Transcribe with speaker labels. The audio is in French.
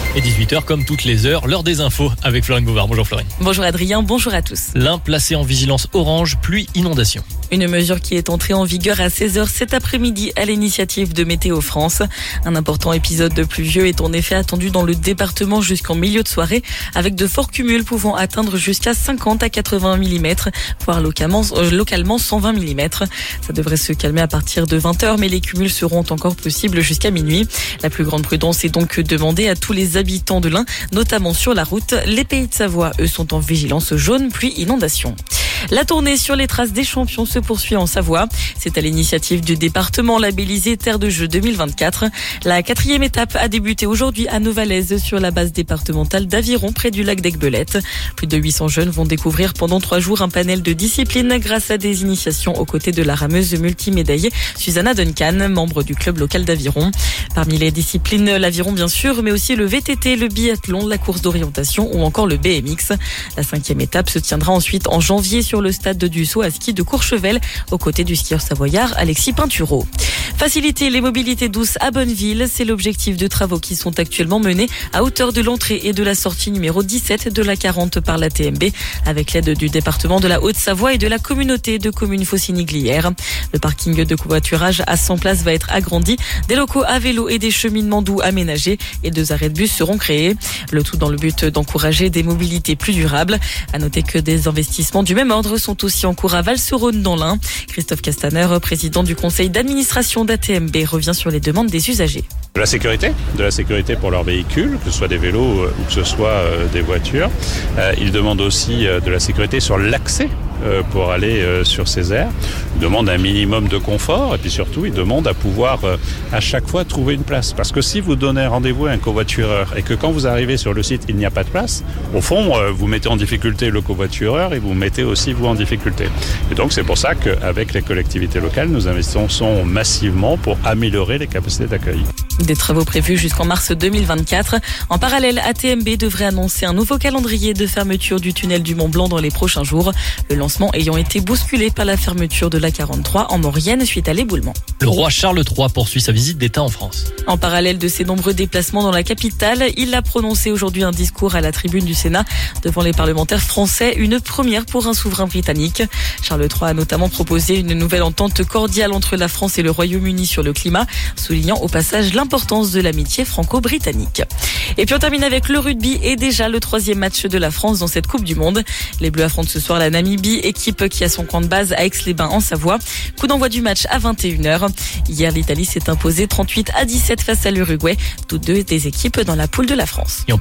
Speaker 1: Et 18h, comme toutes les heures, l'heure des infos avec Florine Bouvard. Bonjour Florine.
Speaker 2: Bonjour Adrien, bonjour à tous.
Speaker 1: L'Ain placé en vigilance orange, pluie, inondation.
Speaker 2: Une mesure qui est entrée en vigueur à 16h cet après-midi à l'initiative de Météo France. Un important épisode de pluvieux est en effet attendu dans le département jusqu'en milieu de soirée, avec de forts cumuls pouvant atteindre jusqu'à 50 à 80 mm, voire localement 120 mm. Ça devrait se calmer à partir de 20h, mais les cumuls seront encore possibles jusqu'à minuit. La plus grande prudence est donc demandée à tous les habitants de l'Ain, notamment sur la route. Les Pays de Savoie, eux, sont en vigilance jaune, pluie, inondation. La tournée sur les traces des champions se poursuit en Savoie. C'est à l'initiative du département labellisé Terre de Jeux 2024. La 4e étape a débuté aujourd'hui à Novalaise sur la base départementale d'Aviron près du lac d'Aiguebelette. Plus de 800 jeunes vont découvrir pendant 3 jours un panel de disciplines grâce à des initiations aux côtés de la rameuse multimédaillée Susanna Duncan, membre du club local d'Aviron. Parmi les disciplines, l'aviron bien sûr, mais aussi le VTT, le biathlon, la course d'orientation ou encore le BMX. La 5e étape se tiendra ensuite en janvier sur le stade du saut à ski de Courchevel, aux côtés du skieur savoyard Alexis Pinturo. Faciliter les mobilités douces à Bonneville, c'est l'objectif de travaux qui sont actuellement menés à hauteur de l'entrée et de la sortie numéro 17 de la 40 par la TMB, avec l'aide du département de la Haute-Savoie et de la communauté de communes Faucigny-Glières. Le parking de covoiturage à 100 places va être agrandi, des locaux à vélo et des cheminements doux aménagés et 2 arrêts de bus seront créés. Le tout dans le but d'encourager des mobilités plus durables. À noter que des investissements du même ordre sont aussi en cours à Val-sur-Rhône dans l'Ain. Christophe Castaner, président du conseil d'administration d'ATMB, revient sur les demandes des usagers.
Speaker 3: De la sécurité pour leurs véhicules, que ce soit des vélos ou que ce soit des voitures. Ils demandent aussi de la sécurité sur l'accès pour aller sur ces aires. Ils demandent un minimum de confort et puis surtout ils demandent à pouvoir à chaque fois trouver une place. Parce que si vous donnez un rendez-vous à un covoitureur et que quand vous arrivez sur le site il n'y a pas de place, au fond vous mettez en difficulté le covoitureur et vous mettez aussi vous en difficulté. Et donc c'est pour ça qu'avec les collectivités locales nous investissons massivement pour améliorer les capacités d'accueil.
Speaker 2: Des travaux prévus jusqu'en mars 2024. En parallèle, ATMB devrait annoncer un nouveau calendrier de fermeture du tunnel du Mont-Blanc dans les prochains jours. Le lancement ayant été bousculé par la fermeture de la 43 en Maurienne suite à l'éboulement.
Speaker 1: Le roi Charles III poursuit sa visite d'État en France.
Speaker 2: En parallèle de ses nombreux déplacements dans la capitale, il a prononcé aujourd'hui un discours à la tribune du Sénat devant les parlementaires français, une première pour un souverain britannique. Charles III a notamment proposé une nouvelle entente cordiale entre la France et le Royaume-Uni sur le climat, soulignant au passage l'importance de l'amitié franco-britannique. Et puis on termine avec le rugby et déjà le 3e match de la France dans cette Coupe du Monde. Les Bleus affrontent ce soir la Namibie, équipe qui a son camp de base à Aix-les-Bains en Savoie. Coup d'envoi du match à 21h. Hier, l'Italie s'est imposée 38-17 face à l'Uruguay, toutes deux des équipes dans la poule de la France.